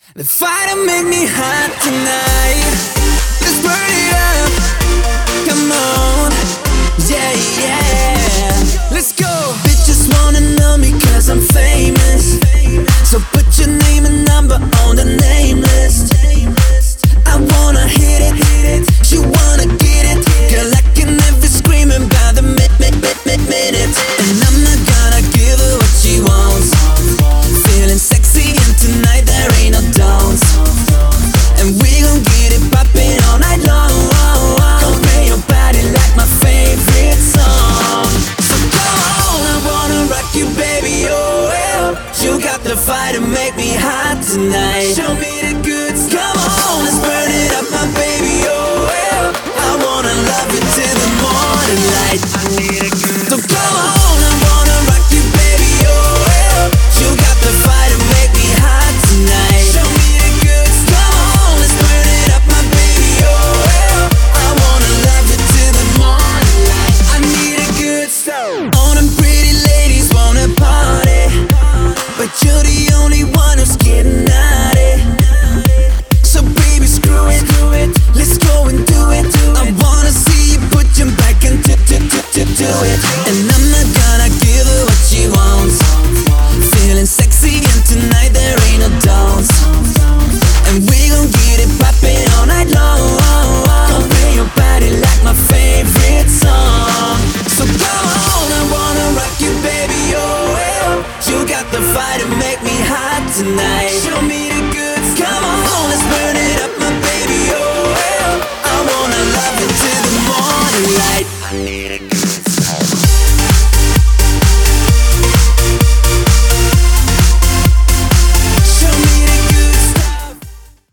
The fire make me hot tonight. Let's burn it up. Come on. Yeah, yeah. Let's go. Bitches wanna know me cause I'm famous. So put your name and number on the name list. I wanna hit it. She wanna get it. Girl, I can never screaming by the minute. And I'm not gonna give her what she wants. Feeling sexy and tonight there ain't no don'ts. And we gon' get it poppin' all night long. Gon' play your body like my favorite song. So go on, I wanna rock you, baby, oh well. You got the fire to make me hot tonight. Show me